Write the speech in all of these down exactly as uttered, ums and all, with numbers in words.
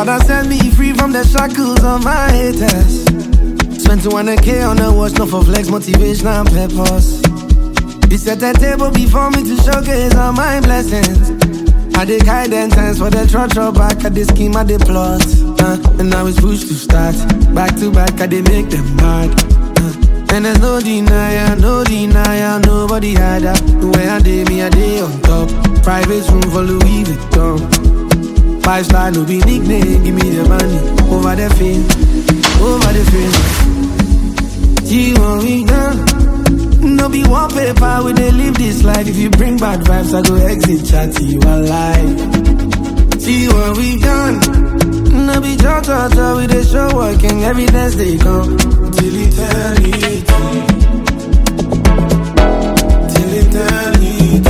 Father set me free from the shackles of my haters. Spent two hundred K on the watch, not for flex, motivation and purpose. He set a table before me to showcase all my blessings. I did guidance for the trot back at the scheme of the plot. Uh, and now it's pushed to start. Back to back, I did make them mad. Uh, and there's no denial, no denial, nobody had that. The way I did me, I did on top. Private room for Louis Vuitton. Five star, no be nickname, give me the money. Over the fame, over the fame. G one week done. No be wallpaper, we they live this life. If you bring bad vibes, I go exit chat to you alive. See what we done. No be talk, talk, talk, we they show working. Evidence they come. Till eternity. Till eternity.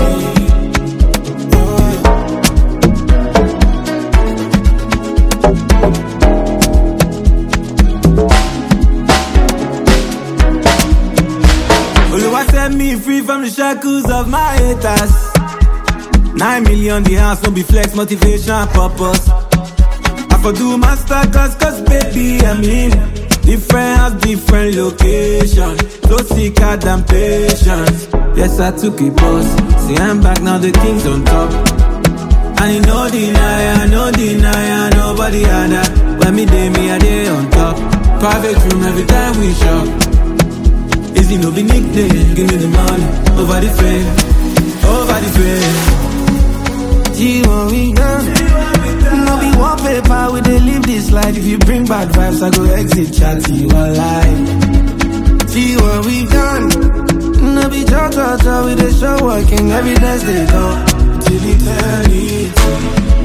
Set me free from the shackles of my haters. Nine million the house, no be flex, motivation and purpose. I for do master class, cause baby I'm in different house, different location. So sick, goddamn patience. Yes, I took a bus. See, I'm back now, the king's on top. And you no deny, no deny, nobody had that. When me day, me a day on top. Private room every time we shop. Easy no be nickname, give me the money. Over the fame, over the fame. G one week done. No be wallpaper, we they live this life. If you bring bad vibes, I go exit chat to you alive. G one week done. No be talk, talk, talk, we they show working. Evidence they go. Till eternity.